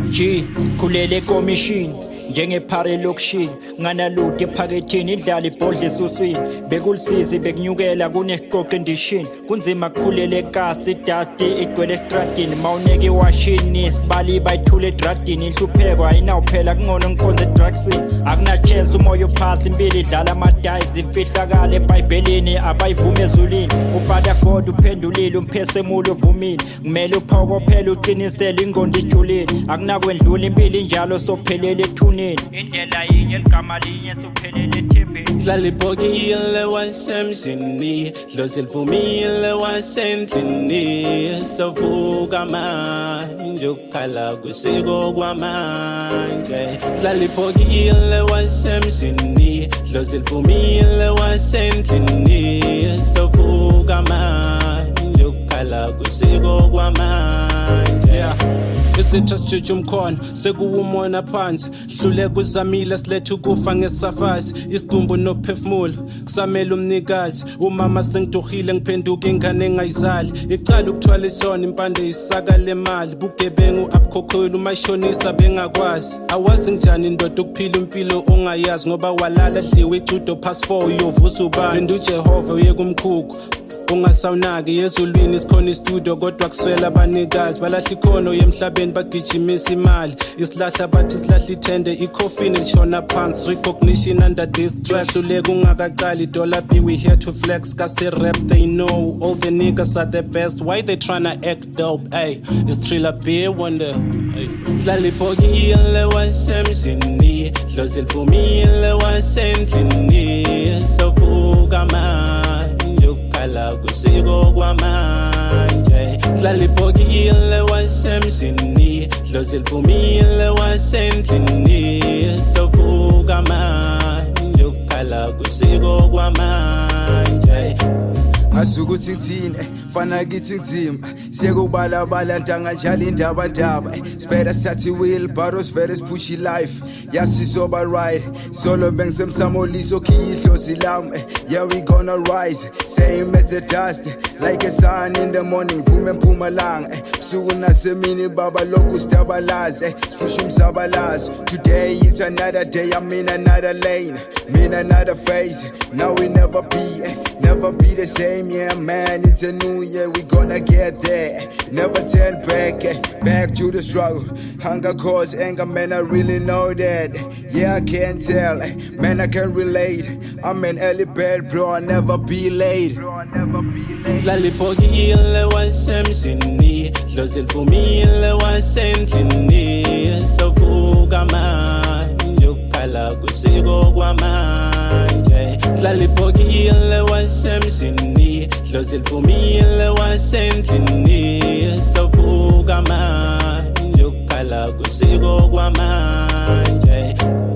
G kulele komishini njengephare lokishini nganalude ephakethini idlala ibhodle esuswini bekulisizi bekunyukela kuneqoqo endishini kunzima kukhulele ekasi dust igcwele estradini mawuneke washini sibali bayithule edradini inhlupheko ayinawuphela kungona ngikhonze drugsini akuna chance umoya phasi impilo idlala amadayizi imfihlakala eBhayibhelini abayivuma ezulwini uFather God uphendulile umphefumulo uvumile kumele uphokophele uqinisele ingqondo ijulile akunakwendlula impilo injalo sophelele ethuneni indlela yinye ligama linye sophelele ethembeni dlala ibhokile wasemzini dlozi livumile wasendlini sovuka manje ukhala kusiko kwamanje dlala ibhokile wasemzini dlozi livumile wasendlini sovuka manje ukhala kusiko kwamanje isitho sijija umkhono sekuwumona phansi hluleka uzamile silethe ukufa ngesafasi isidumbu nophefumulo kusamela umnikazi umama sengidurhile ngiphenduka ingane engayizali icala ukuthwala isona impande isaka lemali bugebengu abukhokhwela umashonisa bengakwazi awazi njani indoda ukuphila impilo ongayazi ngoba walala dliwe icudo past 4 uyovusa ubani ndu Jehova uyeka umkhukhu ungasawunaki yezulwini sikhona istudio kodwa kuswela abanikazi balahla ikhono yemhlabeni bagijimisa imali isilahla bathi silahla ithende icoffin elishona phansi recognition under this stress uleke ungakaqali dollar b we here to flex kase rap they know all the niggas are the best why they tryna act dope hey it's Triller B wonder dlala ibhokile wasemzini dlozi livumile wasendlini sovuka manje ukhala kusiko kwamanje dlala ibhokile wasemzini dlozi livumile wasendlini sovuka manje ukhala kusiko kwamanje asukuthi ngithini fana kithi ngizima siyekubala ntanga njalo indaba spera sathi wheel barrows very pushy life yasisoba right solo bengisemsamoliso khihlo silam yeah we gonna rise same as the dust like a sun in the morning Mpumalanga suku nasemini baba lokhu stabalaze sifusha umsabalazo today it's another day I'm in another lane mean another phase now we never be the same yeah man it's a new year we gonna get there never turn back to the struggle hunger cause anger man I really know that yeah I can't tell man I can relate I'm an early bird bro I never be late dlala ibhokile wasemzini dlozi livumile wasendlini sovuka manje ukhala kusiko kwamanje dlala ibhokile wasemzini dlozi livumile wasendlini sovuka manje ukhala kusiko kwamanje